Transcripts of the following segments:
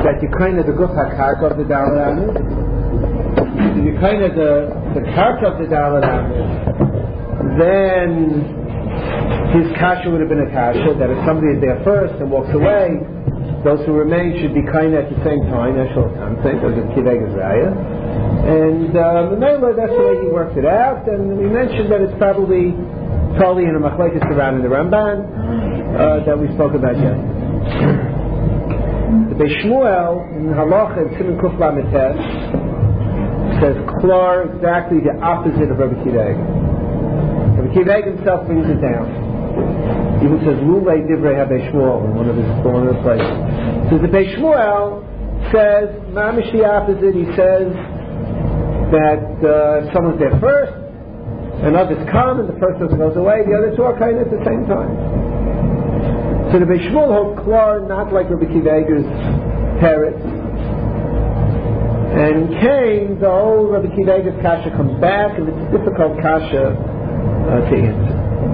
that you kind of the guf hakarka of the Dalet Amis, you kind of the karka of the Dalet Amis, then his kasha would have been a kasha that if somebody is there first and walks away, those who remain should be kind at the same time. That's what I'm saying. Those are Kivega's Raya. And that's the way he worked it out. And we mentioned that it's probably totally in a machlekes around in the Ramban that we spoke about yesterday. The Beis Shmuel in Halacha in Siman Kuf Lamed Tes says klar exactly the opposite of Rabbi Kiva. Rabbi Kiva himself brings it down. He even says Lulei Divrei HaBeis Shmuel in one of his places. So the Beis Shmuel says mamish the opposite. He says that if someone's there first, and others come, and the first person goes away, the other two are kind of at the same time. So the Beis Shmuel holds klar not like Rabbi Kiva's parrots. And came, the whole Rabbi Kiva's kasha comes back, and it's a difficult kasha to answer.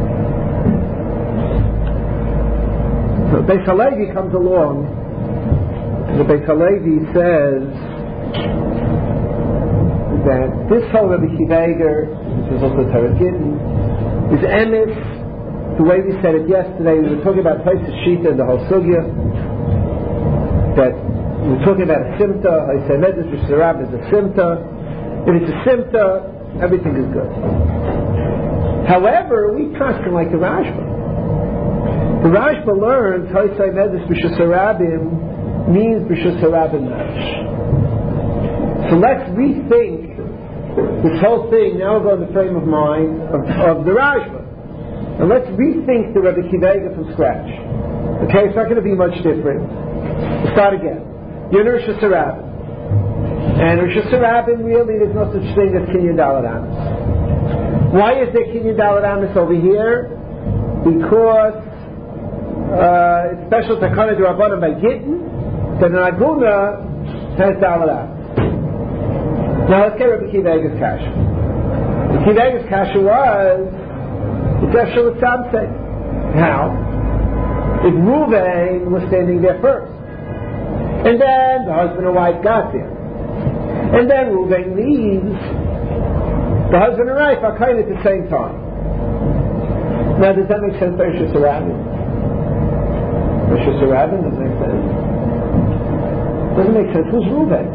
So Beis Halevi comes along, and the Beis Halevi says that this whole Rabbi Kiva, which is also Torah Gittin, is emes. The way we said it yesterday, we were talking about Tosfos Shita and the whole sugya, that we were talking about a simta. I said Medrash Yisrael is a simta. If it's a simta, everything is good. However, we paskin like the Rashba. The Rashba learns Tosfos Medrash Yisrael means Yisrael Nash. So let's rethink this whole thing. Now we're going to the frame of mind of the Rashba. And let's rethink the Rabbi Kiva from scratch. Okay, it's not going to be much different. We'll start again. You're in Rosh Hashanah. And Rosh Hashanah, really, there's no such thing as Kinyan Dalet Amis. Why is there Kinyan Dalet Amis over here? Because it's special to Takana D'Rabbanan by Gittin, that an Aguna has Dalet Amis. Now let's get Rabbi Kiva's kasha. Rabbi Kiva's kasha was how? If Reuven was standing there first, and then the husband and wife got there, and then Reuven leaves, the husband and wife are kind of at the same time. Now, does that make sense? Rosh Hashanah doesn't make sense. Doesn't make sense. Who's Reuven?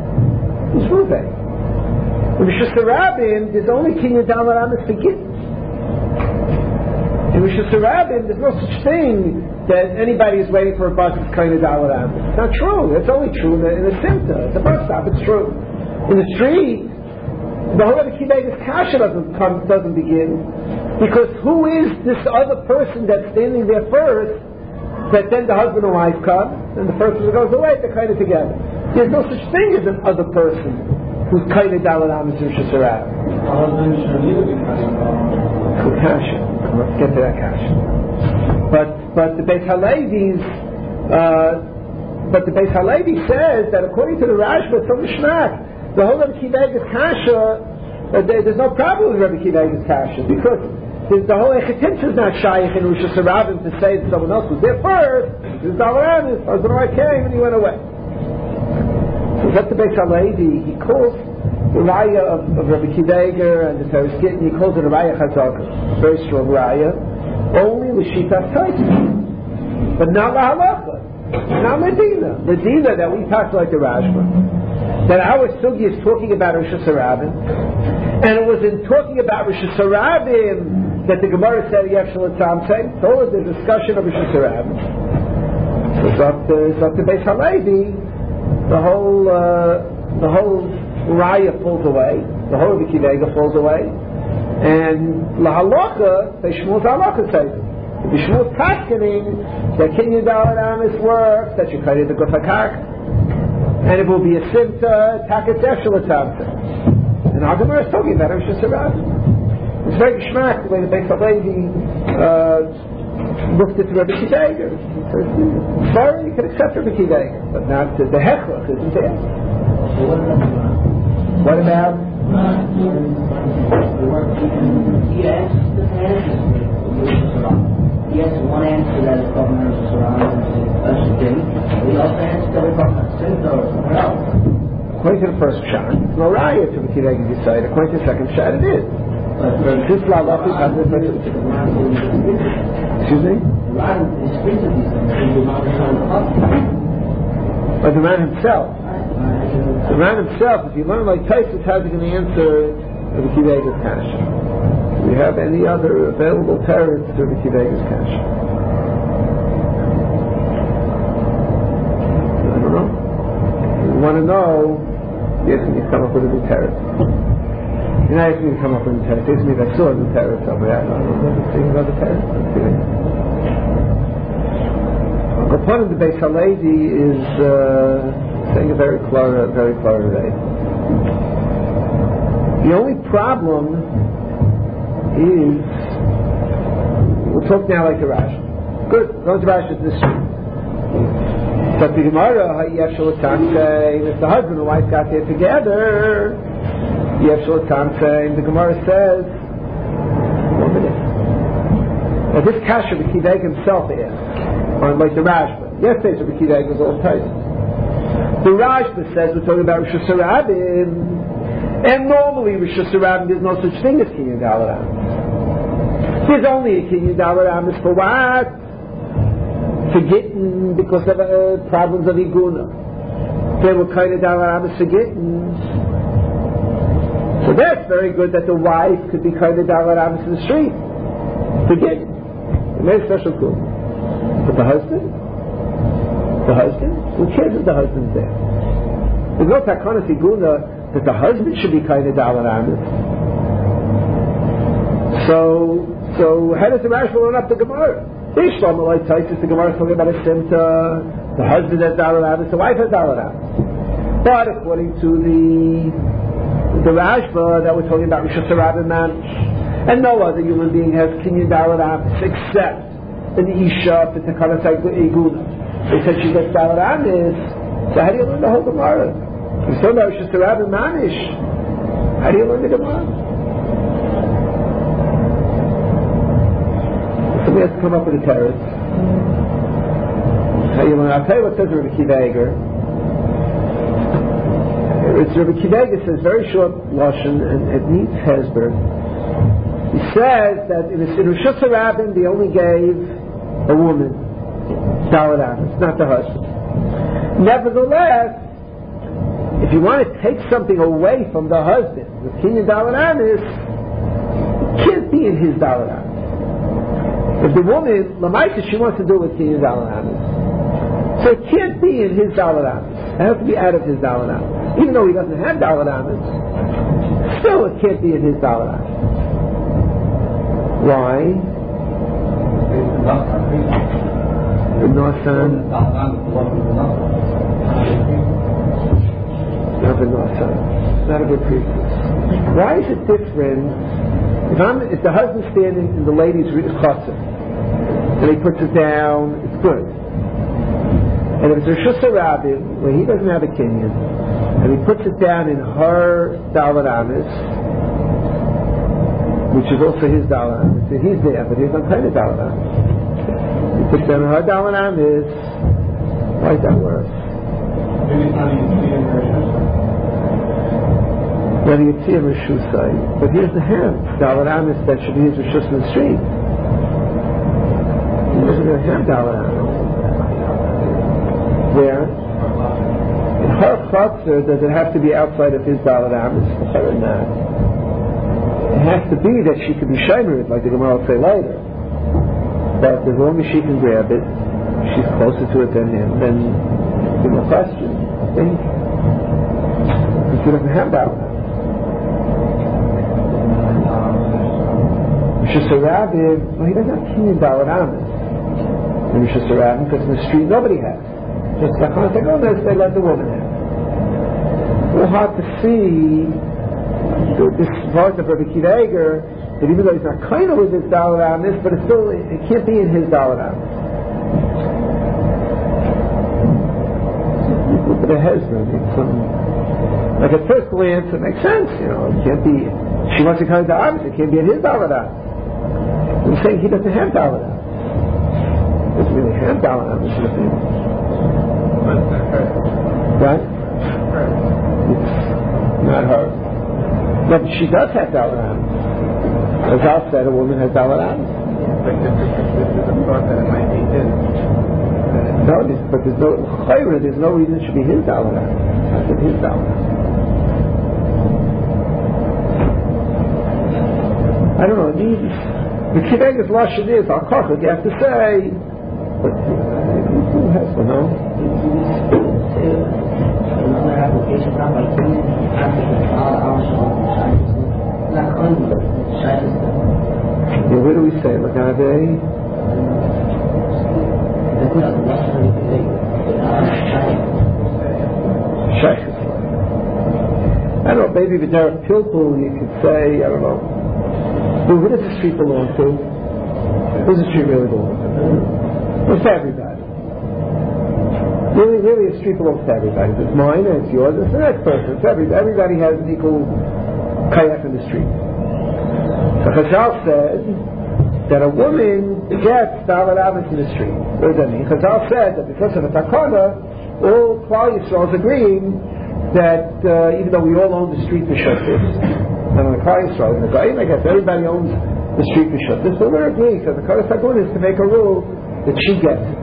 In Rosh Hashanah, there's only Kinyan Dalet Amis for Gittin. In Rosh Hashanah, there's no such thing that anybody is waiting for a bus that's kind of Dalet Amis. It's not true. It's only true in a simta. At the bus stop, it's true. In the street, the whole Rabbi Kiva's kasha doesn't begin, because who is this other person that's standing there first, that then the husband and wife come, and the first person goes away, they're kind of together. There's no such thing as an other person who's kind of Dalet Amis in Rosh Hashanah. Let's get to that kasha. But the Beis Halevi says that according to the Rashba from the Shnak, the whole Rabbi Kiva's kasha, there's no problem with Rabbi Kiva's kasha, because the whole Echetimtza is not shaykh in Rosh Hashanah to say that someone else was there first. His Dalet Amis, husband and wife came and he went away. So that's the Beis Halevi. He calls the raya of Rabbi Kiva and the Torah Gittin, he calls it a raya chazaka, very strong raya, only l'shitas Tosfos, but not la halacha, not medina. Medina that we talked like the Rashba, that our sugi is talking about Rosh Hashanah, and it was in talking about Rosh Hashanah that the Gemara said Yeshua Tzamtzei. So all of the discussion of Rosh Hashanah. It's up to Beis Halevi. The whole Raya falls away, the whole Rabbi Kiva falls away, and La Halacha, the Shmuel's Halacha says, the Shmuel's paskening that Kinyan Dalet Amis works, that you cut it the Guf HaKarka, and it will be a simta, Taket Yeshua Tzamtzei. And our Gemara is talking about Rosh Hashanah. It's very geschmack the way the Beis Halevi looked at Rabbi Kiva. Sorry, you can accept Rabbi Kiva, but not the Hechlach isn't there. What about? Yes, one answer that is called Rosh Hashanah. We also answer that we call Simta or according to the first shot, no raya to the kiveg decide. According to the second shot, it is. This lalav is has excuse me? But the man himself. The man himself, if you learn like Taisus, how's he going to answer the Kivega's kasha? Do we have any other available terrors to the Kivega's kasha? I don't know. If you want to know, yes, you come up with a new terror. You're not asking me to come up with a new terror. It's me that I saw a new terror somewhere. I don't know the thing about the terror. The point of the Beis Halevi is saying a very clear way. The only problem is, we'll talk now like the Rashi. Good, go to Rashi this week. But the Gemara, if the husband and wife got there together, the Gemara says, 1 minute. Now this kasha the Kiveg himself asked, on like the Rashba. Yesterday's Rabbi Kiveg was all tight. The Rashba says we're talking about Rosh Hashanah, and normally Rosh Hashanah there's no such thing as Kinyan Dalaram. There's only a Kinyan Dalaram for what? For getting, because of problems of Iguna. There were kind of Dalaram for getting. So that's very good that the wife could be kind of Dalaram in the street. For getting. It's very special good. But the husband? Who cares if the husband's there? There's no takana siguna that the husband should be kind of dalaramis. So how does the Rashi learn up the Gemara? The Gemara is talking about a simta. The husband has dalaramis, the wife has dalaramis. But according to the Rashba that we're talking about Rosh Hashanah man, and no other human being has kinyan dalaramis except an isha for takana iguna. They said she gets dalaramis. So how do you learn the whole Gemara? You're talking about Rosh Hashanah manish. How do you learn the Gemara? Somebody has to come up with a terrace. How do you learn? I'll tell you what says Rabbi Kiva Eger. It's Rabbi Kiva Eger says very short lashon and it needs Hesber. He says that in Rosh Hashanah they only gave a woman dalaramis, not the husband. Nevertheless, if you want to take something away from the husband, the kinyan dalaramis, it can't be in his dalaramis. If the woman, Lamaita, she wants to do it with kinyan dalaramis, so it can't be in his dalaramis. It has to be out of his dalaramis. Even though he doesn't have dalaramis, still it can't be in his dalaramis. Why? Nosan. Not a good priestess. Why is it different? If the husband's standing and the lady's chassid, and he puts it down, it's good. And if it's a Rosh Hashanah where he doesn't have a kinyan, and he puts it down in her dalaramis, which is also his dalaramis, so he's there, but he's not kind of dalaramis. He puts down her dalaramis. Why is that worse? Then you see a Rishusai. But here's the hand. Dalaramis that should be his Rishus in the street. He doesn't even have dalaramis. Where? In her chutzner, does it have to be outside of his dalaramis? Or not? It has to be that she can be shimered, like the Gemara will say later. But as long as she can grab it, she's closer to it than him, then there's no question, I think. Because he doesn't have dalaramis. Rosh Hashanah, he doesn't have kinyan dalaramis. And Rosh Hashanah, because in the street nobody has. Just like when I say, oh, they let the woman have. We'll have to see this part of Rabbi Kiva Eger, that even though he's not kind of with his dalaramis, but it can't be in his dalaramis. Look at the husband. Like at first glance, it makes sense. It can't be. She wants to kind of dalaramis. It can't be in his dalaramis. He's saying he doesn't have dalaramis. He doesn't really have dalaramis. Right? You But she does have Dalet Amis. As I said, a woman has Dalet Amis. But this is a thought that it might be his. No, but there's no reason it should be his Dalet Amis. I said his Dalet Amis. I don't know. The Kivega's Lashon is Al-Kochot. You have to say, but who has to know? Another application, probably Where do we say Lagade? Shaykhis. I don't know, maybe the Derek Pilpul you could say, I don't know. Who does the street belong to? Who does the street really belong to? It's everybody. Really, a street belongs to everybody. It's mine, and it's yours, it's the next person. It's everybody has an equal kayak in the street. So Chazal said that a woman gets Dalet Amis in the street. What does that mean? Chazal said that because of a takana, all Klal Yisrael is agreeing that even though we all own the street B'Shuttis, and on the Klal Yisrael, in the Goyim, I guess everybody owns the street B'Shuttis, but we're agreeing because the Kodesh HaGun is to make a rule that she gets it.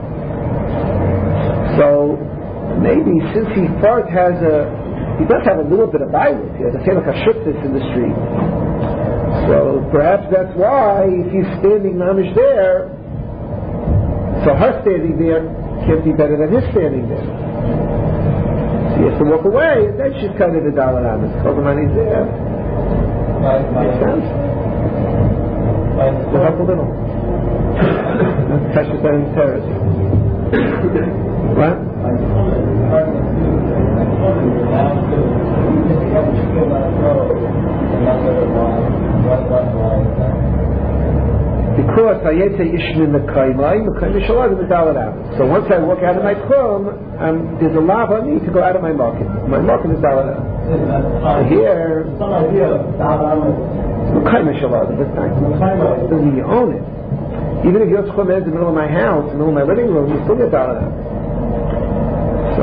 So maybe since he does have a little bit of violence, he has a kind of Hashuttis in the street. So perhaps that's why if he's standing mamish there, so her standing there can't be better than his standing there. So he has to walk away, and then she's kind of the Dalet Amis. Kozaman is there. Makes sense? We'll help a little. Touch the terrace. What? Because Ayete Ishmin Mekaymai, Mekaymai Shalad in the Dalet Amis. So once I walk out of my Krum, there's a lav on me to go out of my market. My market is Dalet Amis. Here, Mekaymai Shalad, doesn't you own it? Even if Yotz Chum ends in the middle of my house, in the middle of my living room, you still get Dalet Amis. So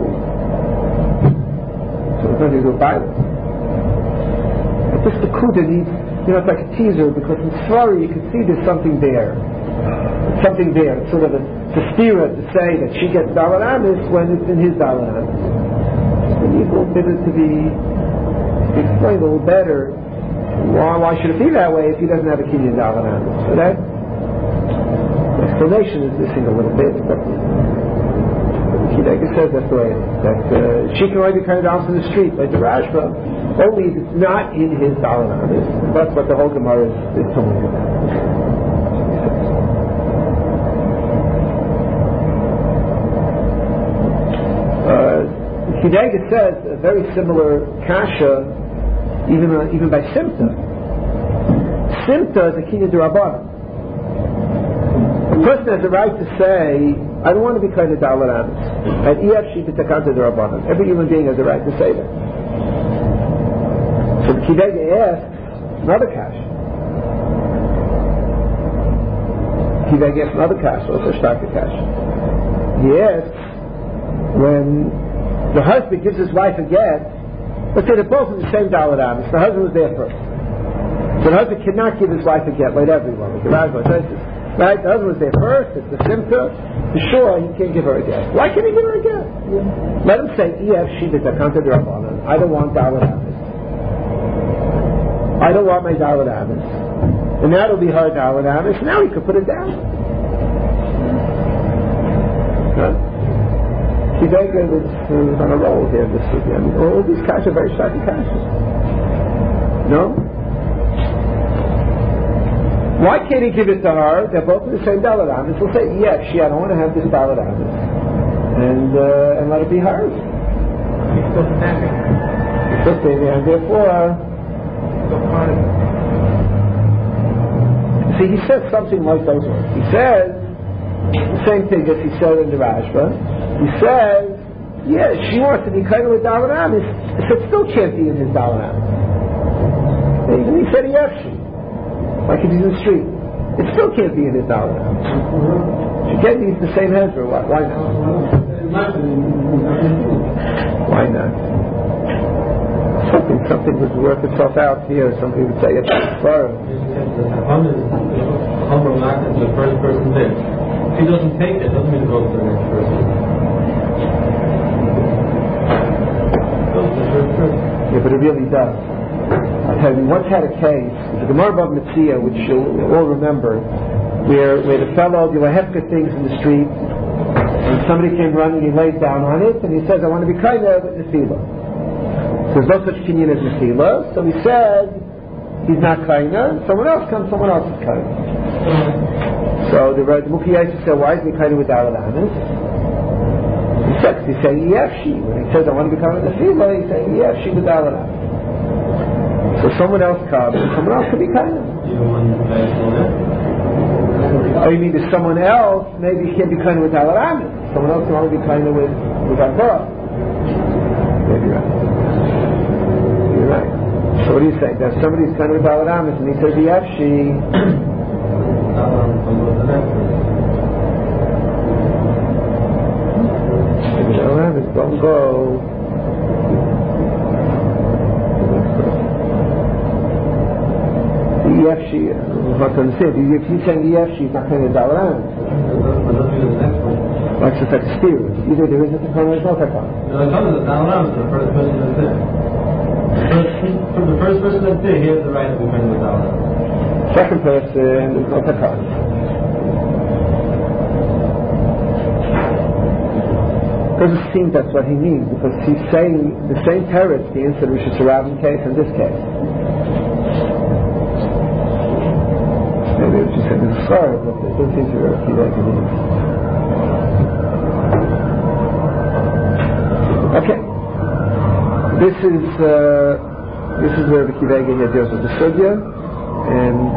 it's nothing to do with violence. But this Pekuda needs, it's like a teaser, because in Svari you can see there's something there. Something there. It's sort of a stira to say that she gets Dalet Amis when it's in his Dalet Amis. We need a little bit to be explained a little better. Why should it be that way if he doesn't have a Kinyan Dalet Amis? So that explanation is missing a little bit, but Kidega says that's the way it is. That she can only be carried out in the street, like the Rashba, only if it's not in his Dalet Amis. That's what the whole Gemara is telling you about. Kidega says a very similar kasha, even by Simta. Simta is a Kinyan D'Rabbanan. The person has the right to say, I don't want to be kind of Dalet Amis. And EFC b'takanta d'Rabbanan. Every human being has the right to say that. So the Kidega asks another kasha. Kidega asks another kasha, also Shtaka kasha. He asks, when the husband gives his wife a get, let's say they're both in the same Dalet Amis. The husband was there first. So the husband cannot give his wife a get, like everyone. Like the Rashba says, right? The husband was there first, it's the Simta. For sure, he can't give her a get. Why can't he give her a get? Let him say, Ef Shibit Akanta D'Rabbanan. I don't want Dalet Amis. I don't want my Dalet Amis. And now it'll be her Dalet Amis. Now he could put it down. Kidega is on a roll here this week. I mean, all these cash are very shocking cashes. No? Why can't he give it to her? They're both in the same Dalet Amis. He'll say, yes, I don't want to have this Dalet Amis. And let it be hers. He's still standing. He's still standing, and therefore... See, he says something like those words. He says the same thing as he said in the Rashba. He says, she wants to be kind of with Dalet Amis. So it still can't be in his Dalet Amis. And he said, yes, like if he's in the street. It still can't be in his Dalet Amis. She can't use the same hezbollah. Why not? Why not? Something something would work itself out here. Somebody would say, it's far. The Hacham is the first person there. If he doesn't take it, doesn't mean it goes to the next person. It goes to the first person. Yeah, but it really does. I'll tell you, we once had a case, the Gemara Bava Metzia, which you'll all remember, where the fellow, there were hefker things in the street, and somebody came running, he laid down on it, and he says, I want to be kind of with Nefila. There's no such kinyan as Nefila, so he said, he's not kind of, someone else comes, someone else is kind of. So the Mukiyai said, why is he kind of with Daladanis? He said, he's saying Yefshi. When he says, I want to be kind of with Nefila, he's saying Yefshi with Daladanis. So someone else comes, and someone else can be kind of. Oh, you mean there's someone else, maybe he can't be kind of with Daladanis. Someone else can only be kind of with Akbar. Maybe right. You're right. So what do you say? That somebody's kind of with Daladanis, and he says Yefshi. Don't go. Yefshi, what can I say? If he's saying Yefshi, he's not kind of Dalaran. Like the fact spirit. Either there is a Takana or there's no Takana. The Takana is Dalaran for the first person that's there. For the first person that's there, he has the right to be kind of Dalaran. Second person, there's no Takana. Doesn't seem that's what he means, because he's saying the same teretz, the answer which is surrounding case in this case. Maybe it was just saying it's sorry, but it doesn't seem to be like it is. Okay. This is where the Kivega here deals with the Sugya, and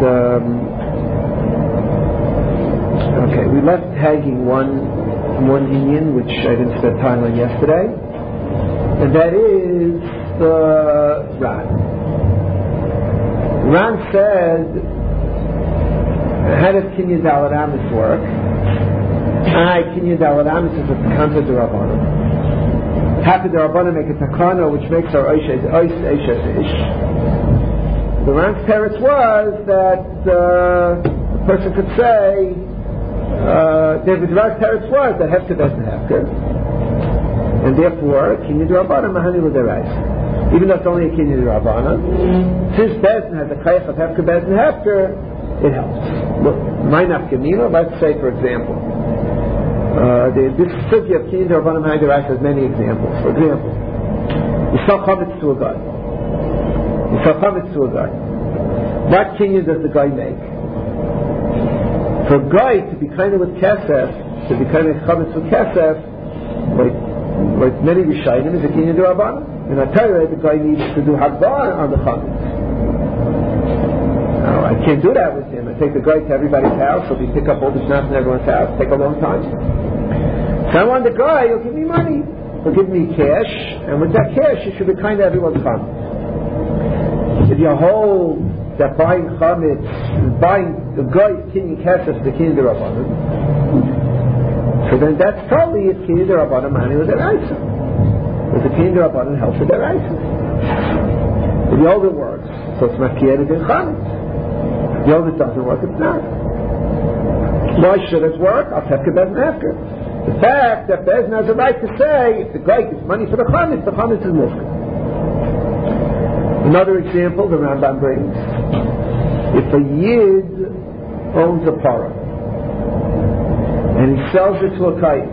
okay, we left hanging one union which I didn't spend time on yesterday, and that is the Ran. Ran said, how does Kinyan Daladamis work? Kinyan Daladamis is a Takanta D'Rabbanan. How could the Rabbanan make a Takana which makes our Oish Ish? The Ran's teretz was that a person could say, David Ra's teretz was that Hefker doesn't Hefker, and therefore Kinyan D'Rabbanan Mahani L'Deraisa. Even though it's only a Kinyan D'Rabbanan, since Bezdin has a Chayach of Hefker, Bezdin Hefker, it helps. Look, Mainaf Gemina, let's say for example, this sugya of Kinyan D'Rabbanan Mahani L'Deraisa has many examples. For example, you sell chametz to a guy. What Kinyan does the guy make? For a guy to be kind of with Kesef, to be kind of chametz with Kesef, like many Rishayim, is a Kinyan D'Rabbanan. In Atayra, the guy needs to do Hagbar on the chametz. Now, I can't do that with him. I take the guy to everybody's house, so we pick up all the snacks in everyone's house. Take a long time. So I want the guy, he'll give me money. He'll give me cash, and with that cash, you should be kind to everyone's chametz. If you hold that buying chametz, buying the guy Kinyan Kesef, the Kinyan D'Rabbanan, so then that's probably it's Kinyan D'Rabbanan Mahani L'Deraisa. But the Kinyan D'Rabbanan helps with Deraisa. If the older works, so it's Makiyah in chametz. The older doesn't work, it's not. Why should it work? I'll take a Bezdin Hefker. The fact that Bezdin has a right to say, if the guy gets money for the chametz is mufked. Another example the Rambam brings: if a Yid owns a parah and he sells it to a Kayin,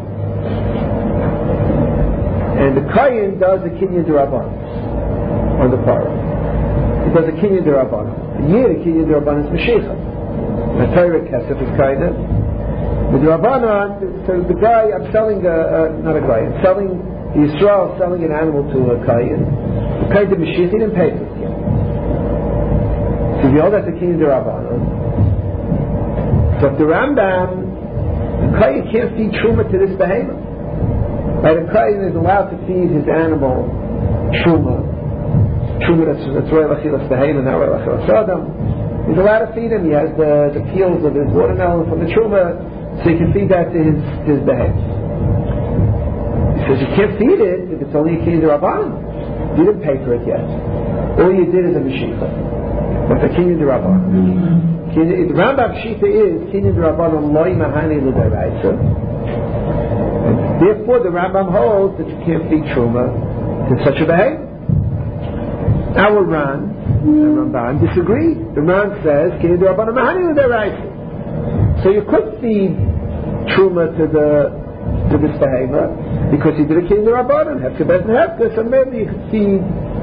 and the Kayin does a Kinyan D'Rabbanan on the parah, he does a Kinyan D'Rabbanan. The Yid, a Kinyan D'Rabbanan is Mashiach. The Torah Kesef is Kayin. The D'Rabbanan, so the guy, I'm selling I'm selling Yisrael, selling an animal to a Kayin. The kind of Mashiach didn't pay for it yet. So we all that's the Kinyan D'Rabbanan. So if the Rambam, the Kayin can't feed Truma to this behemoth. Right? The Kayin is allowed to feed his animal Truma that's Roy Lachilas behemoth, not Roy Lachilas Adam. He's allowed to feed him. He has the peels of his watermelon from the Truma, so he can feed that to his behemoth. He says you can't feed it if it's only a Kinyan D'Rabbanan. You didn't pay for it yet. All you did is a Mashiach. That's a Kinyan D'Rabbanan. The Rambam Shita is Kinyan D'Rabbanan Loi Mahani L'Daraisa. Therefore, the Rambam holds that you can't feed Truma to such a behavior. Our Ran and Ramban disagree. The Ran says Kinyan D'Rabbanan Mahani L'Daraisa. So you could feed Truma to this behavior because you did a Kinyan D'Rabbanan, Hefker Bez and Hefker. So maybe you could feed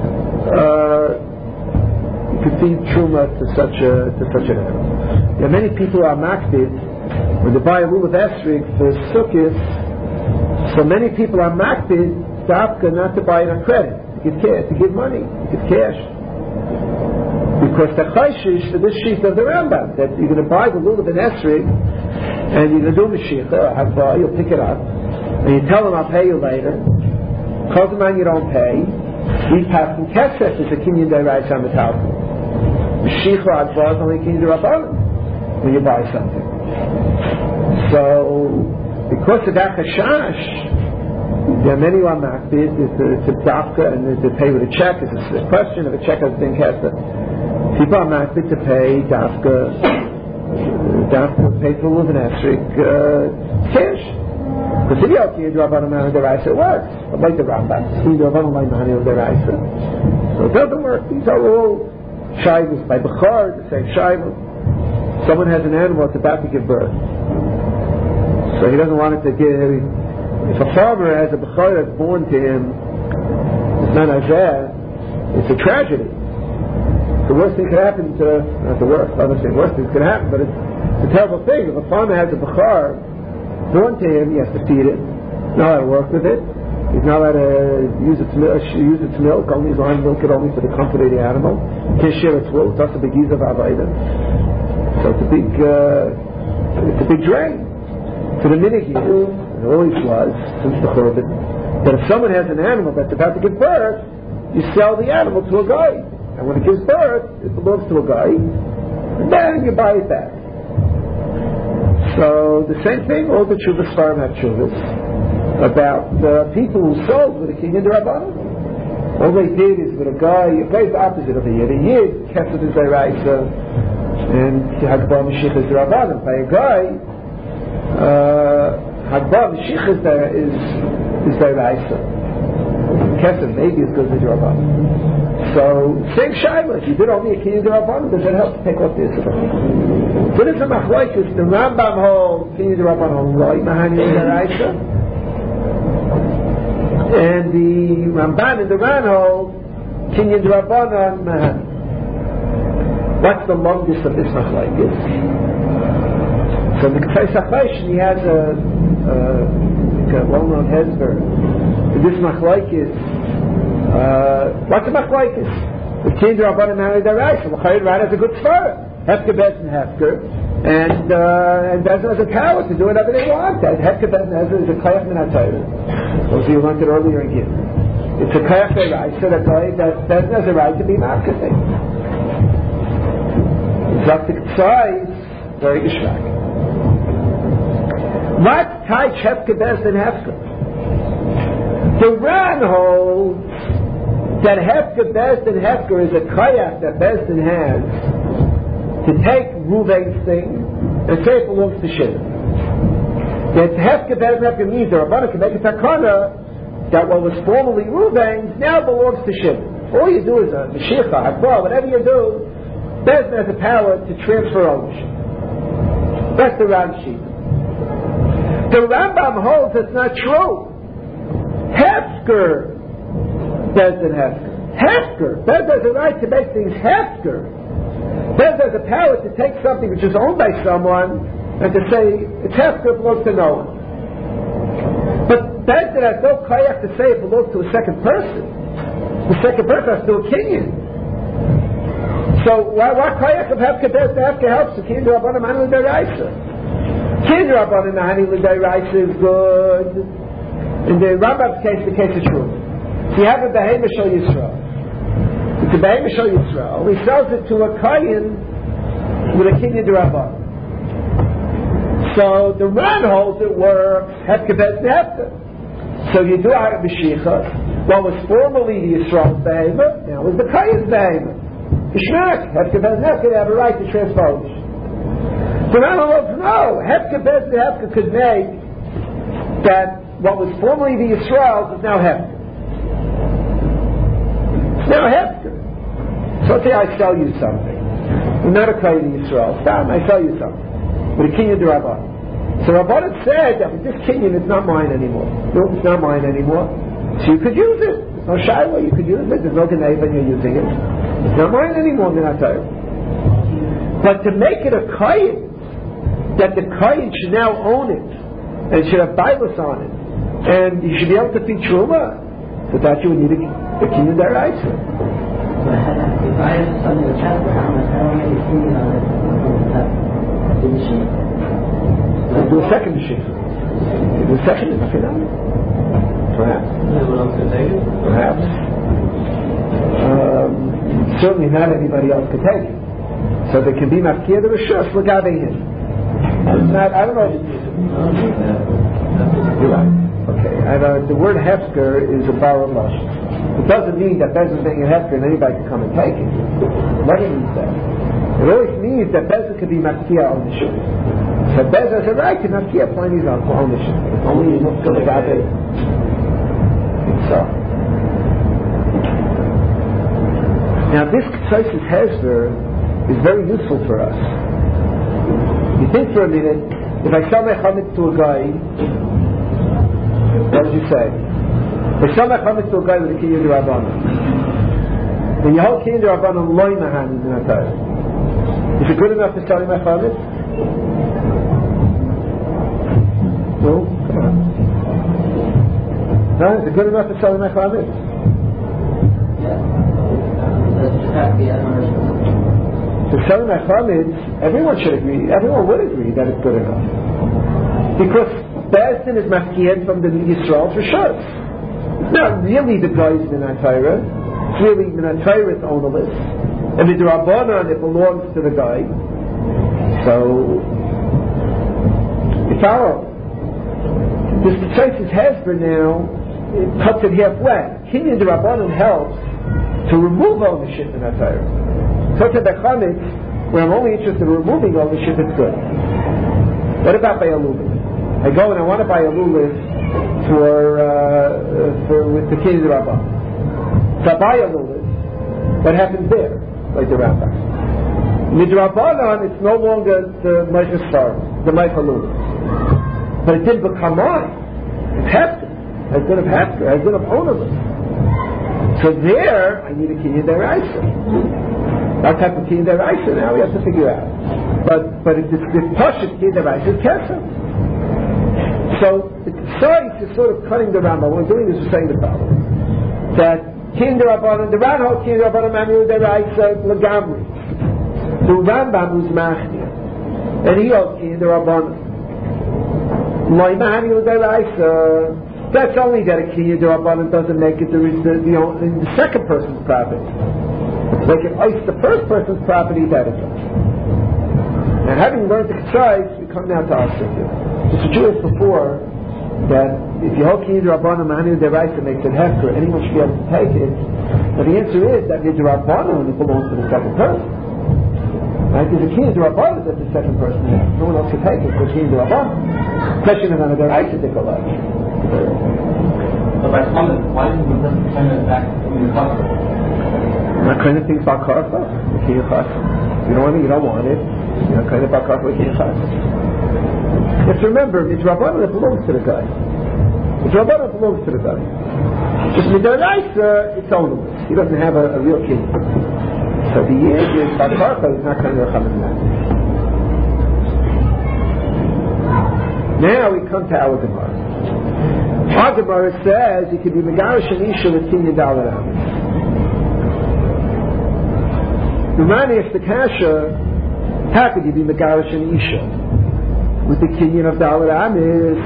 Truma to such an animal. There are many people who are makbid when they buy a rule of esrig for sukkahs. So many people are makbid dafka not to buy it on credit, to give money, to give cash. Because the chayshish for this sheet of the Rambam that you're going to buy the rule of an esrig and you're going to do Mashiach, you'll pick it up and you tell them I'll pay you later. Cause man you don't pay. We pass from Kesef is a Kinyan D'Oraisa Metal. Mashiach or Advar is only Kinyan D'Rabbanan when you buy something. So, because of that chashash, there are many who are makbid. It's a dafka and they pay with a check. It's a question of a check has been cast. People are makbid to pay dafka pay for love and esrik cash. Because if you have Kinyan D'Rabbanan Mahani L'Daraisa, it works. But like the Rambam, Kinyan D'Rabbanan Mahani L'Daraisa. So it doesn't work. These are all shayvus by Bechar, the same shayvus. Someone has an animal that's about to give birth. So he doesn't want it to give. If a farmer has a Bechar that's born to him, it's not Azeh, it's a tragedy. The worst thing could happen to, not the worst, I'm not saying worst things could happen, but it's a terrible thing. If a farmer has a Bechar born to him, he has to feed it. He's not allowed to work with it. He's not allowed to use its milk. Only he's allowed to milk it only for the comfort of the animal. He can't share its wool. It's also a big use of Avaida. So it's a big drain. So the minig is, and it always was since the Churban, that if someone has an animal that's about to give birth, you sell the animal to a guy, and when it gives birth, it belongs to a guy, and then you buy it back. So the same thing, all the Tshuvas Sfarim have Tshuvas about people who sold with a Kinyan D'Rabbanan. All they did is with a guy, the opposite of a Yid. A Yid, Kesed is D'Oraisa, and Hagbah Mashiach is D'Rabbanan. By a guy, Hagbah Mashiach is D'Oraisa. Kesed maybe as good as D'Rabbanan. So, same shaila. If you did only a Kinyan D'Rabbanan, does that help to take off the Yisrael? So this is a machlokes. The Rambam holds Kinyan D'Rabbanan Loi Mahani L'Daraisa, and the Ramban and the Ran hold Kinyan D'Rabbanan Mahani. What's the longest of this machlokes? So the K'fei Sachleishin, he has a well-known hezber. This machlokes. What's a machlokes? The Kinyan D'Rabbanan Mahani L'Daraisa. The Chayil Ran has a good svara. Hefker Bez and Hefker, and Bez has a power to do whatever they want. Hefker Bez and Hefker is a Kayach Min HaTorah. Those of you who learned it earlier in Gittin. It's a Kayach D'Oraisa that Bez has a right to be marketing. Zaktik Tzai, very geschmack. What type Hefker Bez and Hefker? The Ran holds that Hefker Bez and Hefker is a Kayach that Bez has to take Ruvain's thing and say it belongs to Shimon. That Hefker Bez and Hefker means the Rabbanah can make a takana that what was formerly Ruvain's now belongs to Shimon. All you do is a Mashiach, Hakbar, whatever you do, Bez has the power to transfer ownership. That's the Ram sheet. The Rambam holds it's not true. Hefker Bez and Hefker. Hefker. Bez has a right to make things Hefker. Bez has the power to take something which is owned by someone and to say it's Hefker, belongs to no one. But Bez has no kayach to say it belongs to a second person. The second person has to do a Kinyan. So what kayach of Hefker Bez to Hefker helps the Kinyan D'Rabbanan Mahani L'Daraisa? Kinyan D'Rabbanan Mahani L'Daraisa is good. In the Rambam's case, the case is true. So you have a Behemoth Shel Yisrael. It's a Behemoth Shel Yisrael. He sells it to a Kayin with a Kinyan D'Rabbanan. So the Ran holds it works Hefker Bez and Hefker. So you do out of Mashiach, What was formerly the Yisrael's behavior, now is the Kayan's behavior. Ishmak, Hefka Bez Hefka, they have a right to transpose. So now no, Hefka Bez Hefka could make that what was formerly the Yisrael's is now Hefka. It's now Hefka. So let's say I sell you something. I'm not a Kayan Yisrael. Stop, I sell you something. With a Kinyan D'Rabbanan. So Rabbanan said that with this Kinyan it's not mine anymore. No, it's not mine anymore. So you could use it. There's no Shiloh, you could use it. There's no Genei when you're using it. It's not mine anymore, but to make it a Kayan, that the Kayan should now own it, and should have Bailas on it, and you should be able to feed Truma, so that you would need a Kinyan D'Oraisa. If I have something with Chester, how much I don't make a Kinyan on it, the machine. Do a second machine. Do a second machine. Perhaps. Anyone else can take it? Perhaps. Certainly not anybody else could take it. So there can be Mafkir the Rishus L'Gavei him. I don't know. You're right. Okay. The word Hefker is a borrowed lashon. It doesn't mean that Bezos is making a Hefker and anybody can come and take it. What do you mean that? It always means that Bezos can be Mafkir on the shul. So Bezos has a right to Mafkir plenty on the shul. Only in Mufkir L'Gavei. So. Now this Ktaisis Hezber is very useful for us. You think for a minute, if I sell my chametz to a guy, what would you say? If I sell my chametz to a guy with a Kinyan D'Rabbanan, then you hold Kinyan D'Rabbanan loy mahan in the Torah. Is it good enough to sell my chametz? No? Come on. No? Is it good enough to sell my chametz? To sell my chametz, everyone should agree, everyone would agree that it's good enough. Because Bezdin is mafkiyed from the Yisrael's Rishus. It's not really the guy's Minat Torah, it's really Minat Torah's ownerless. And the D'Rabbanan, it belongs to the guy. So, you follow? This Ktaisis Hezber now, it cuts it halfway. Kinyan D'Rabbanan helps to remove ownership in that Torah. So to the chametz, where I'm only interested in removing ownership, it's good. What about by a lulav? I go and I want to buy a lulav with the Kinyan D'Rabbanan. So I buy a lulav. What happens there? Like the Rambam. Midrabanan, it's no longer the Meichel Sar, the Meichel lulav. But it didn't become mine. It's hefker. Has been of hefker. Has been of ownerless. So there, I need a Kinyan D'Oraisa. What type of Kinyan D'Oraisa now we have to figure out. But if this Pashut Kinyan D'Oraisa is Kesef. So the Ksais is sort of cutting the Rambam. What we're doing is we're saying the following: that Kinyan D'Rabbanan, the Ran holds Kinyan D'Rabbanan Manu D'Oraisa L'Gamri. The Rambam was Machnia, and he holds Kinyan D'Rabbanan. Loi Manu D'Oraisa. That's only that a Kinyan D'Rabbanan doesn't make it the second person's property. Like if it's the first person's property, that is it. Now, having learned the Ksais, we come now to our subject. It's a Jewish before that if you hold Kinyan D'Rabbanan, Manu D'Oraisa makes it hefker, anyone should be able to take it. But the answer is that the D'Rabbanan belongs to the second person. Right? There's a Kinyan D'Rabbanan that the second person has. No one else can take it because Kinyan D'Rabbanan. Question is on a D'Oraisa they go like. So by comment, why didn't we send it back to the customer? I'm not kind of things about karfa. You don't want it, you don't want it. You're not kind of about karfa with your karfa. Just remember, Midrabanan belongs to the guy. Midrabanan belongs to the guy. Just Midrabanan, it's ownerless. He doesn't have a real king. So the year is about karfa is not kind of a Now we come to our Gemara. Our Gemara says you can be Megarish and Isha with Kinyan D'Oraisa. The Ran asks the Kasha, how could you be Megarish and Isha with the Kinyan of D'Oraisa?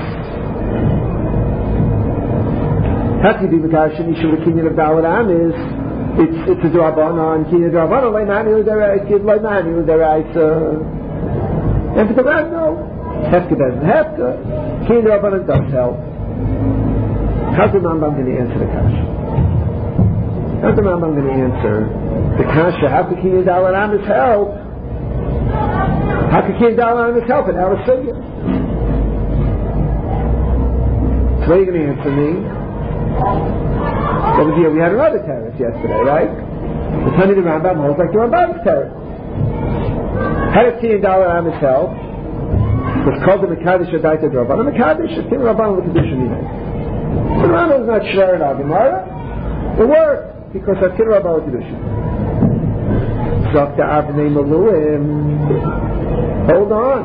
How could you be Megarish and Isha with the Kinyan of D'Oraisa? It's a D'Rabbanan, Kinyan D'Rabbanan, Loi Manu D'Oraisa. And for the Ran, no. Hefka doesn't Hefka. Kinyan D'Rabbanan does help. How's the Rambam going to answer the kasha? How's the Rambam going to answer the kasha? How could Kinyan Dalet Amis help? How could Kinyan Dalet Amis help in our sugya? So what are you going to answer me? Over here we had another terrace yesterday, right? The Tani the Rambam holds like the Rambam's terrace. How does Kinyan Dalet Amis help? It's called the Mekadosh Adaita Draban. The Mekadosh is Kinyan Rabban with the Kedushin Yinei. So the Rambam is not sharing our Gemara. It works because of Kinyan Rabban with Kedushin. Zok the Avnei Maluim. Hold on.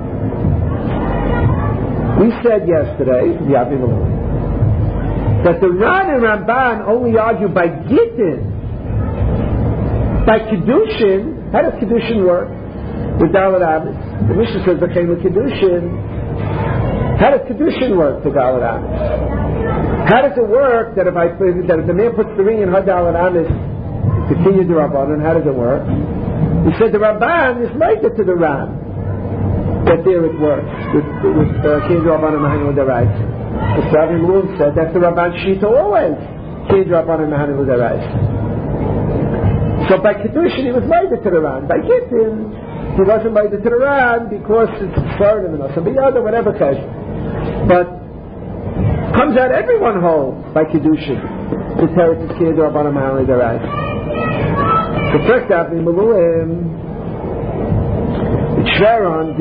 We said yesterday, the Avnei Maluim, that the Ran and Ramban only argue by Gittin. By Kedushin, how does Kedushin work? With Dalet Amis. The Mishnah says became with Kedushin. How does Kedushin work for Dalet Amis? How does it work that if the man puts the ring in her Dalet Amis to Kinyan D'Rabbanan, how does it work? He said the Rabban is made it to the Ram. That there it works with Kinyan D'Rabbanan and Mahani L'Daraisa. The Rabbi Mulun said that's the Rabban Shita always. Kinyan D'Rabbanan and Mahani L'Daraisa. So by Kedushin he was made it to the Ram. By Gittin he wasn't made it to the Ram because it's certain or something other, whatever case. But comes out everyone holds by Kedushin. The Teretz is Kinyan D'Rabbanan Mahani L'Daraisa. So first Avnei Maluim, it's share on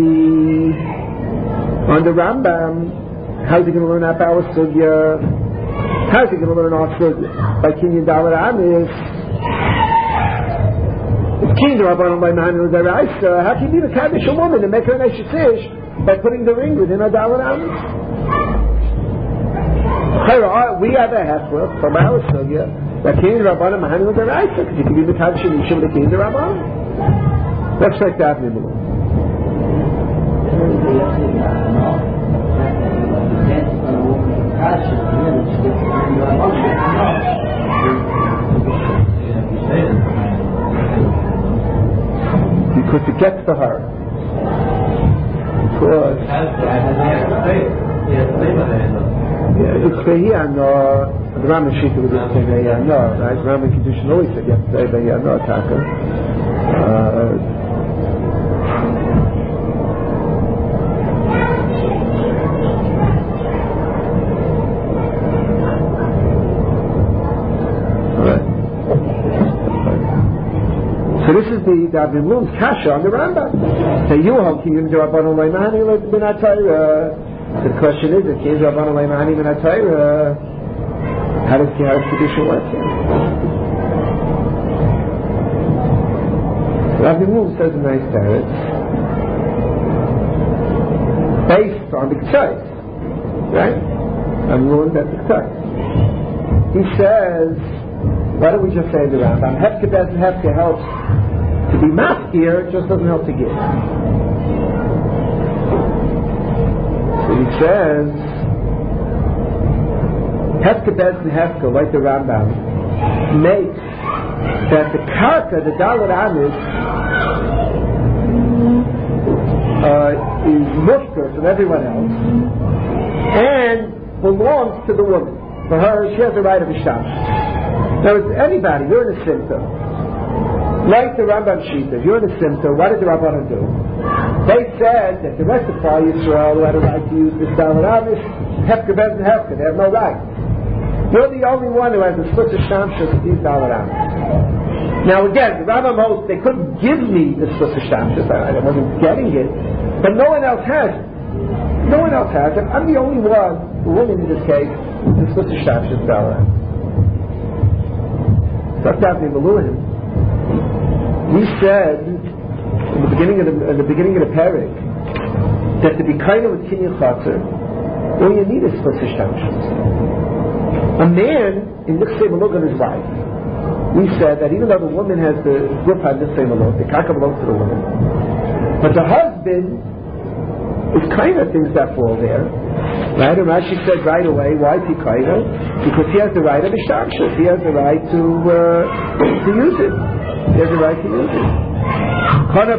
the Rambam. How's he going to learn our sugya? How's he going to learn our sugya? By Kinyan Dalet Amis. It's Kinyan D'Rabbanan by Mahani L'Daraisa. How can you be the Kaddish a woman and make her an Eshet by putting the ring within her Dalet Amis? We have a hechler from our sugya that Kinyan D'Rabbanan Mahani L'Daraisa, because you can be the Kaddish and Yishim with the Kinyan D'Rabbanan. Let's take that in a minute. Because it gets to her. Because it's Vehiyano. The Rambam Shita would say Vehiyano, right? The Rambam Kedushin always said you have to say Vehiyano, Taka. So this is the Avnei Malum's kasha on the Rambam. So you hold Kinyan D'Rabbanan Mahani L'Daraisa. The question is, if Kinyan D'Rabbanan Mahani L'Daraisa, how does Kedushin work here? So Avnei Malum says in nice teretz, based on the K'tzais, right? Avnei Malum, that's the K'tzais. He says, why don't we just say the Rambam? Hefke doesn't have to help to be maskir, it just doesn't help to give. So he says, Hefke doesn't have to, like the Rambam, makes that the karka, the Dalet Amis, is mushker from everyone else and belongs to the woman. For her, she has the right of a sham. Now, it's anybody, you're in a simta. Like the Rambam Shita, you're in a simta, what did the Rabbanan do? They said that the rest of Klal Yisrael who had a right to use this Dalet Amis, Hefker Bez and Hefker, they have no right. You're the only one who has a split of Shamshas to use Dalet Amis. Now again, the Rambam holds they couldn't give me the split of Shamshas, I wasn't getting it, but no one else has it. No one else has it. I'm the only one, the woman in this case, with the split of Shamshas Dalet Amis. That's Avnei Maluim. We said in the beginning of the parak that to be kind of with Kinyan Chatzar, all you need is split shamshas. A man in Nichsei Maluk on his wife. We said that even though the woman has the group on Nichsei Maluk, the karka belongs to the woman, but the husband is kind of things that fall there. Right? And Rashi said right away, why is he kind of? Because he has the right of a shamshas. He has the right to use it. He has the right to use it. So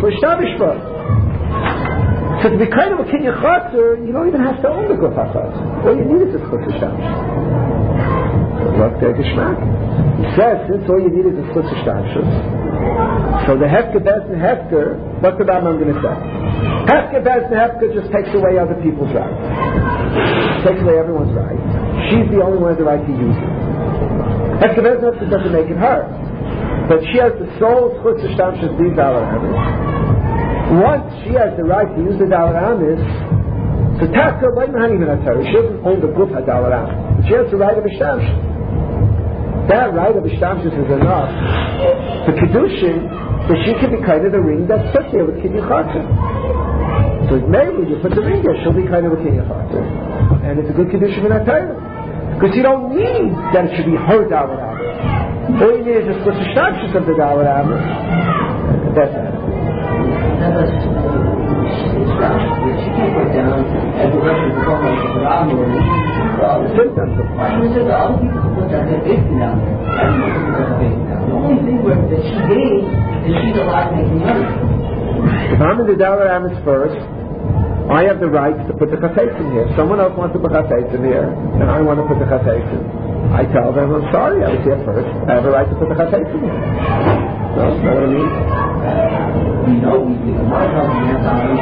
to be kind of a Kinyan Chatzar, you don't even have to own the Guf HaChatzar. all you need is a chutz shtamshus. Look, the geschmack. He says, since all you need is a chutz shtamshus, so the hefker, bezin, hefker, what's the Rambam going to say? Hefker, bezin, hefker just takes away other people's rights. Takes away everyone's rights. She's the only one with the right to use it. Hefker, bezin, hefker doesn't make it her. But she has the sole chutz shtamshus b'li dalar amis. Once she has the right to use the dalar amis, so Taka, she doesn't own the guf hadalar amis. She has the right of a shtamshus. That right of a shtamshus is enough for Kiddushin that she can be kind of the ring that's put there with Kinyan Chatzah. So maybe you put the ring there, she'll be kind of a Kinyan Chatzah. And it's a good Kiddushin for that time. Because you don't need that it should be her dalar amis. All you need is just put the shtamshus of the dalar amis. That's it. She can't put down as the rest of the phone like the Ram or why do we say that other people can put down their basic down there? Everyone can put down their basic down. The only thing that she gains is she's allowed making money. If I'm in the dalar amis first, I have the right to put the chasesim here. Someone else wants to put chasesim here, and I want to put the chasesim. I tell them, I'm sorry, I was here first. I have a right to put the chasesim here. No, that's what I mean. We know we can work on the that's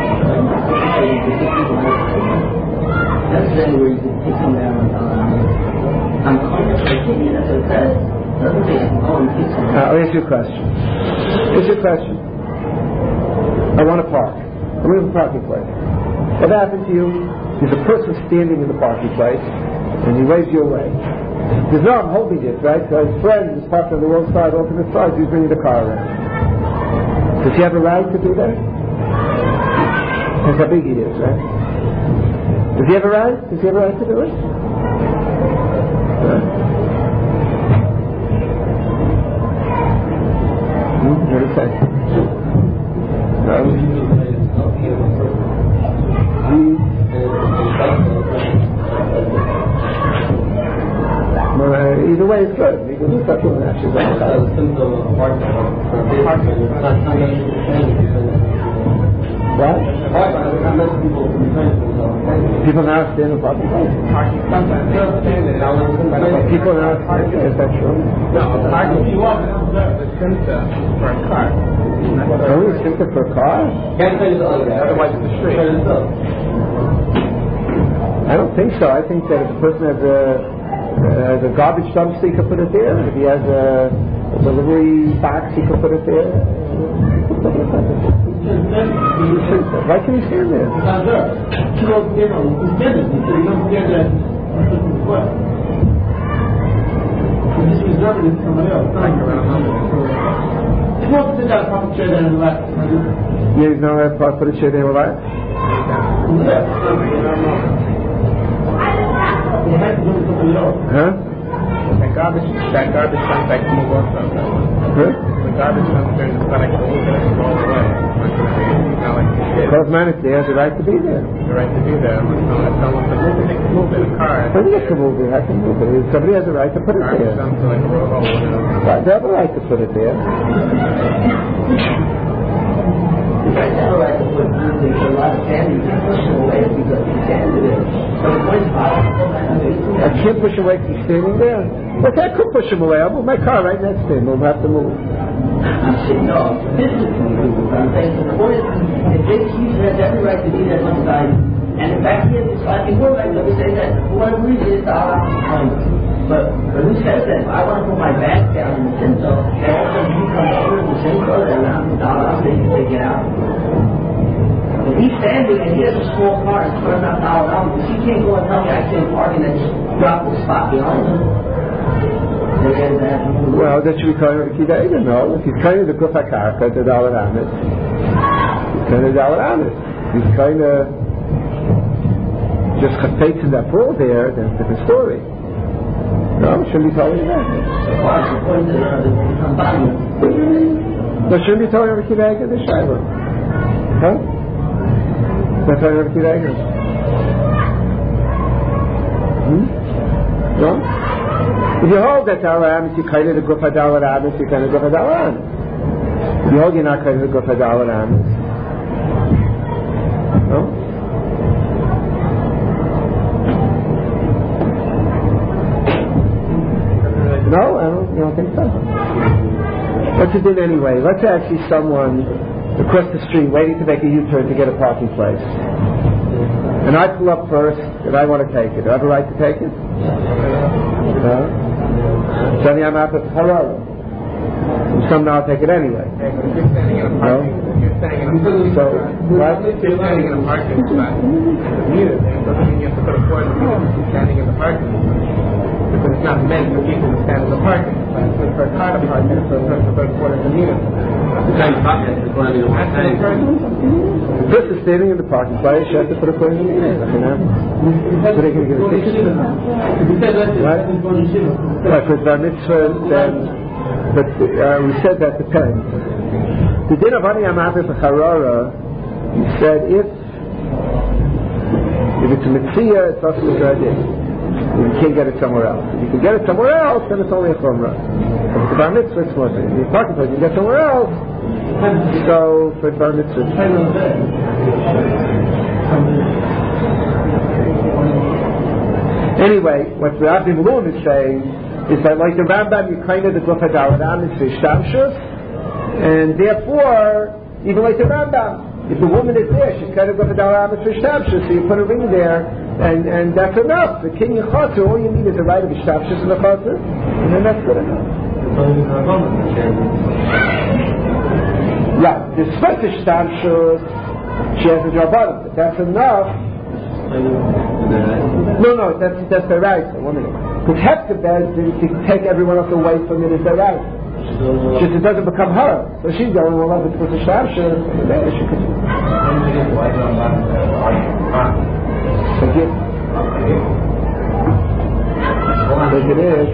the where you can take some down I'm calling it for a kidney, that's what it says. Doesn't say I can go and take some down. I'll ask you a question. Here's your question. I want to park. I'm in the parking place. What happened to you? There's a person standing in the parking place, and he waves you away. There's no, I'm holding it, right? So his friend is parked on the wrong side, alternate side, he's bringing the car around. Does he have a right to do that? That's how big he is, right? Does he have a right? Does he have a right to do it? What do you say? Either way, it's good. You can do something with that. What? People now stand in parking place. People now stand. Is that true? No, parking. You walk the center for a car. Only a center for a car? Otherwise, it's a street. I don't think so. I think that if a person has a garbage dumpster, he could put it there. If he has a delivery box, he could put it there. Why can he stand there? Yeah, he's not allowed to put a chair there, right? Huh? That garbage comes back to move on sometimes. Huh? The garbage comes there and it's like a move and it's all away. Because man, they have the right to be there. The right to be there. If someone says, well, they can move in a car. Somebody can move it. I can move it. Somebody has a right to put it there. They have a right to put it there. I have a right to put a lot of candy. You can't push them away because you stand there. But the point is, I can't push him away because he's standing there. Okay, I could push him away. I'll move my car right next to him. We'll have to move. I'm saying, no, this is what I'm saying. The point is, if he has every right to be there one side, and in fact, he has this right, it would like to say that for whatever reason, it's the Allah behind. But who says that? I want to put my bag down in the Sinto, and all of a sudden he comes over in the Sinto, and I'm the Allah, they can take it out. If he's standing and he has a small car and turns out $1, because he can't go and tell me I can't park and then just drop the spot behind him. Well, that should be kind of a kidei, no. If he's kind of the guf hakarka, the dalar amis, he's kind of dalar amis. He's kind of just chafetz in that pool there, then it's a different story. No, shouldn't be telling you that. No, shouldn't be telling you a kidei the shiva. Huh? That's how you're a kidei. No? If you hold that dalar amis, you kind of the guf dalar amis, you kind of guf dalar amis. If you hold you're not kind of the guf dalar amis. No? You don't think so? What's it din anyway? Let's say I see someone across the street waiting to make a U-turn to get a parking place. And I pull up first and I want to take it. Do I have a right to take it? No? Sonny, I'm out of Harara. Some now take it anyway. No? So, what? If you're standing in a parking spot, neither thing doesn't mean you have to put a cord in standing in the parking spot. Because it's not meant for people to stand in the parking spot. It's meant for a car to park in, so it's meant to put a cord in the meter. This is standing in the parking spot. You have to put a cord in the meter. Nothing happens. So they can give a ticket. What? Right, for the mitzvah, then. But we said that depends. The din of Ani Amavis Charara, he said if it's a mitzvah, it's also a din. You can't get it somewhere else. If you can get it somewhere else, then it's only a chumrah. If it's a bar mitzvah, it's more. If you're parking place, you can get somewhere else. So for bar mitzvah. Anyway, what Rabbi Malum is saying is that like the Rambam, you kind of the Guf HaDaladam is Vishtamshus, and therefore, even like the Rambam, if the woman is there, she's kind of Guf HaDaladam is Vishtamshus, so you put a ring there, and that's enough. The king of Chatzar, all you need is a right of Vishtamshus in the Chatzar, and then that's good enough. Right, the Svet Vishtamshus, she has a Rabbanim, but that's enough. No, that's the right. One minute. Because Hepzibah to take everyone else away from it is the right. Just it doesn't become her. So she's the only one left to put the shavsha, and then she could. Forgive. Like it is.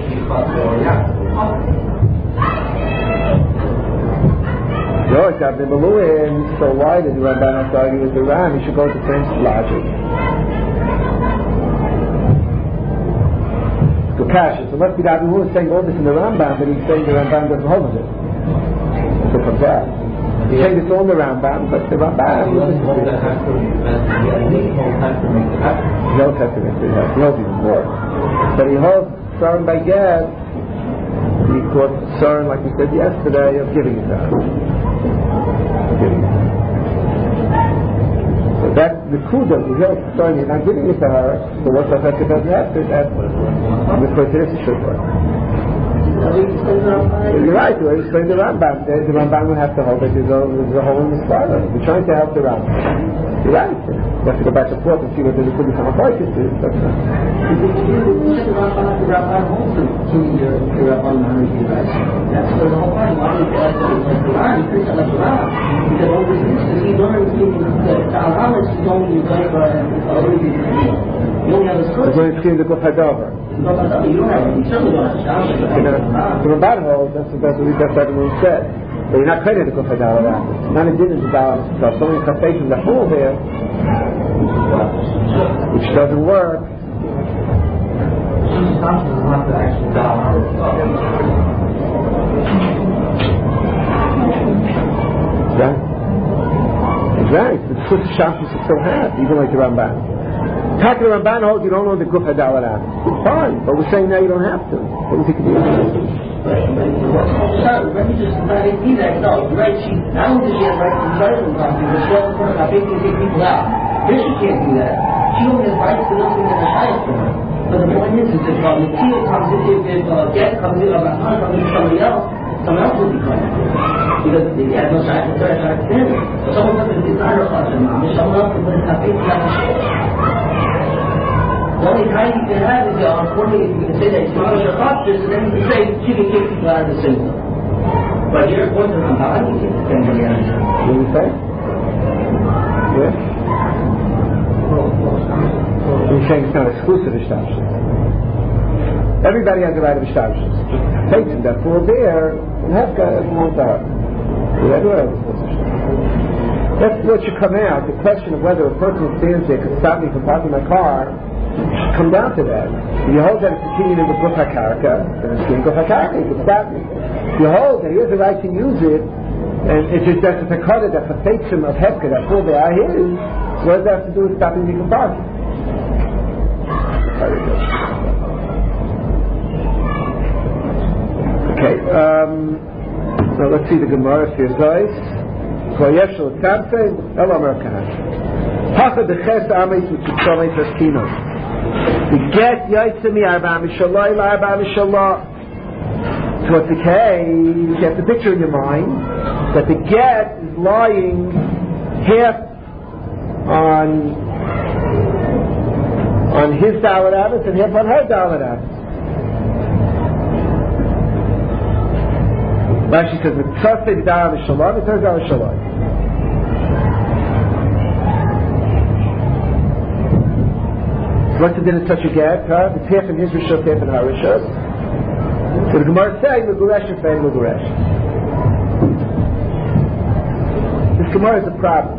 George, I've been Maluin, so why did the Ramban have to argue with the Ram? He should go to French logic. So Kasha, so must be that who is saying all this in the Rambam, but he's saying the Rambam doesn't hold of it. So from that, he's saying it's all in the Rambam, but the Rambam doesn't hold it. He holds Testament, he holds even more. But he holds Saran by Gad, he caught Saran, like we said yesterday, of giving it out. So that's the kudos, he holds Saran, you're not giving it to her, so what's the fact it doesn't have to, because it is a shukra. You're right, we're explaining the Rambam. The Rambam would have to hold that there's a hole in the scholar. We're trying to help the Rambam. You're right. You have to go back and forth and see whether there could be some authority to it. That's right. That's the whole point. Why do you like the Quran? You treat it like the Quran. Because all this is he learns the Al-Hamas is only going for already. You only have a source. We're going to see the Guf HaDavar. You don't have you certainly don't have the Ramban holds, that's what we said. But you're not credited to Guf HaDavar. None of it is about so many chafetim that fall there, which doesn't work. Right? Right. The Tzut Shamshus still have, even like the Ramban. Talking the Ramban holds you don't own the Guf HaDavar. Fine, but we're saying now you don't have to. What do you think of the let me just see that. No, right? She not only does she have right to charge them something, but she has in front of her face to take people out. Here she can't do that. She only has rights to those things that are highest for her. But the point is if the Tia comes in, if Get comes in, or Rahman comes in somebody else will be claimed. Because he has no shayach to her, shayach to him. So someone comes in, it's not her chassid, someone else can put his face in that shayach. The only time you can have is unfortunately you can say that it's not a chassid, and then you can say she can kick people out of the synagogue. But here, according to Ramban, you can't take anybody out of the synagogue. What do you say? Yes? You're saying it's not exclusive to Shtamshus. Everybody has the right of Shtamshus. Takes him that for there, and Hefka doesn't want to have. That's what should come out. The question of whether a person who stands there could stop me from parking my car should come down to that. If you hold that it's continuing in the Guf HaKarka, then it's in Guf HaKarka, you can stop me. If you hold that he has the right to use it, and it's just that it's a cutter that fakes him of Hefka, that full they are his, what does that have to do with stopping me from parking? So let's see the Gemara here, guys. Koyeshel Tzadse, Elamar Kahash. Hasa Deches Amis Mitzvah Taskino. The get Yaitzemi Arba Mishallah Arba Mishallah. So what's the case? You have the picture in your mind that the get is lying half on his Dalet Amis and half on her Dalet Amis. Rashi says, "Mitzvah Dalet Mishallah, Mitzvah Dalet Mishallah." What's the din of such a get? It's half in his rishos, half in her rishos. So the Gemara is saying, "Meguresh and Fein Meguresh." This Gemara is a problem.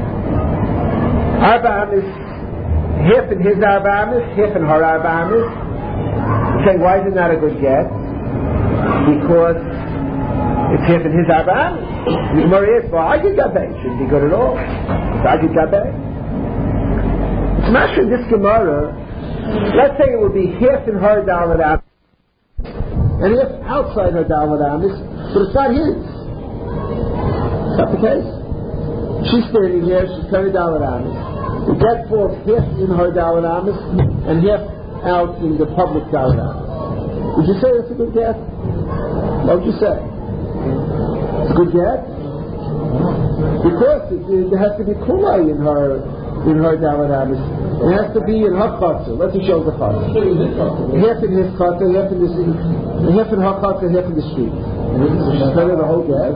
Arba Amis, half in his Arba Amis, half in her Arba Amis. He's saying, why is it not a good get? Because it's half in his Arba Amis. The Gemara is, well, Agid Gabei shouldn't be good at all. It's Agid Gabei. It's not sure this Gemara, let's say it would be half in her Dalet Amis and half outside her Dalet Amis, but it's not his. Is that the case? She's standing here, she's carrying Dalet Amis. The get falls half in her Dalet Amis and half out in the public Dalet Amis. Would you say that's a good get? What would you say? It's a good get? Because there has to be kulai in her Dalet Amis. It has to be in her chatzah. Let's show the chatzah. Half in his chatzah, half in her chatzah, half in the street. So she's spending the whole gas.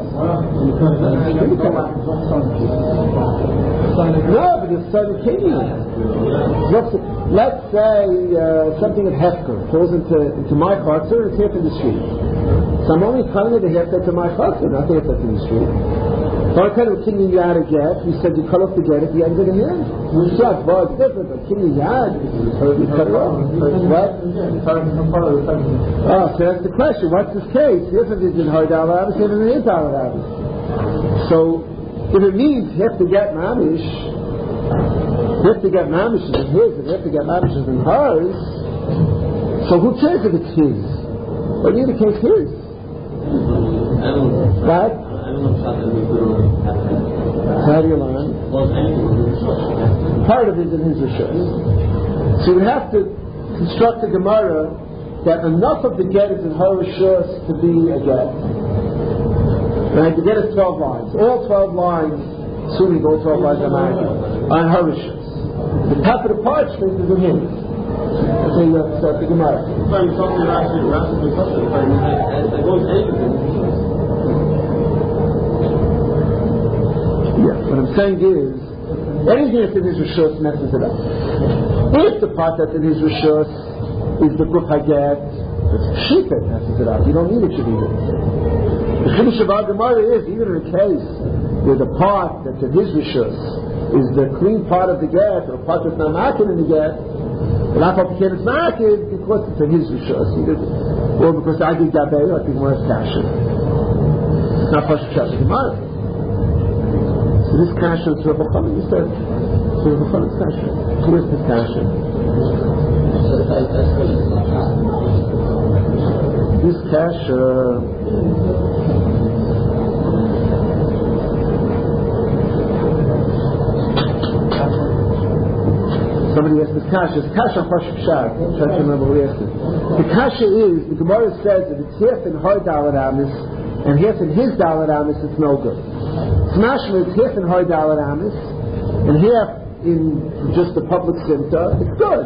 No, but it's starting Kenyan. Let's say something of Hefker falls into my chatzah, it's half in the street. So I'm only telling the half that's in my chatzah, not the half that's in the street. So I kind of Kenyan Yad a get, we said you cut off the get at the end of the hand. It's different, but Kenyan Yad, you cut it off. What? Oh, so that's the question. What's this case? If it is in her Dalet Amis, if it is in his Dalet Amis. So, if it means half to get Mamish, half to get Mamish is in his, and half to get Mamish is in hers, so who cares if it's his? But in either case, his. Right? How do you learn? Part of it is in his rishos. So you have to construct a Gemara that enough of the get is in her rishos to be a get. Right? The get is 12 lines. All 12 lines, assuming all 12 lines are married, are in her rishos. The top of the parchment is in his. So you have to start the Gemara. What I'm saying is, anything that's in his rishos messes it up. If the part that's in his rishos is the Guf Haget, it's Pshita messes it up. You don't need a Shavita. The Chiddush of our Gemara is, even in a case where the part that's in his rishos is the clean part of the get, or a part that's not marked in the get, but not all it's marked because it's in his rishos, or because I did Gabay, I think more Kasha. It's not Pasha Shas Gemara. So this kasha is Rebbe Chaim, you said. So Rebbe Chaim's kasha. Who is this kasha? This kasha... Somebody asked this kasha. It's kasha on Pasha Pshar. I'm trying to remember who asked it. The kasha is, the Gemara says that it's half in her Dalet Amis and half in his Dalet Amis, it's no good. Smashma is half in her Dalet Amis and half in just the public simta. It's good.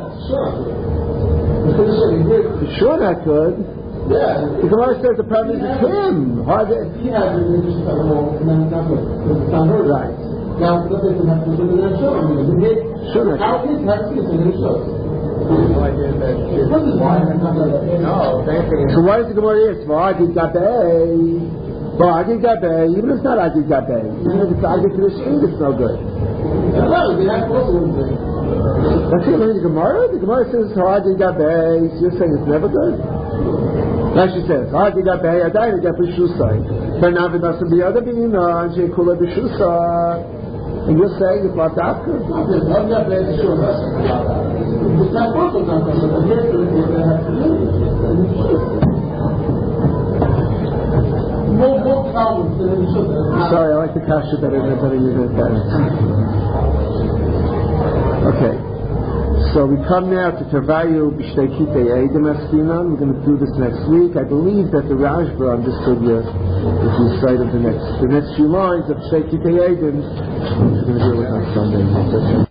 Sure not good. Yeah. The Gemara says the problem is it's him. He has an interest at all, and then not good. It's not her. Right. Now, let's say have to do that show. Sure not how is that in the show? So why does the Gemara ask? Agid Gabei. Well, Agid Gabei, even if it's not Agid Gabei, even if it's Agid to the street, it's no good. That's the Gemara? The Gemara says Agid Gabei, so you're saying it's never good? Rashi says, Agid Gabei, Adayna Gabei Shusai. But now it doesn't be other Binina, and Shekula B'Shusai. And you're saying it's not that good? like the kasha better than you did that. Okay. So we come now to Tervayu B'Shtei Kitei Eidim Askinan. We're going to do this next week. I believe that the Rashba on this sugya is the site of the next few lines of B'Shtei Kitei Eidim. We're going to deal with on Sunday.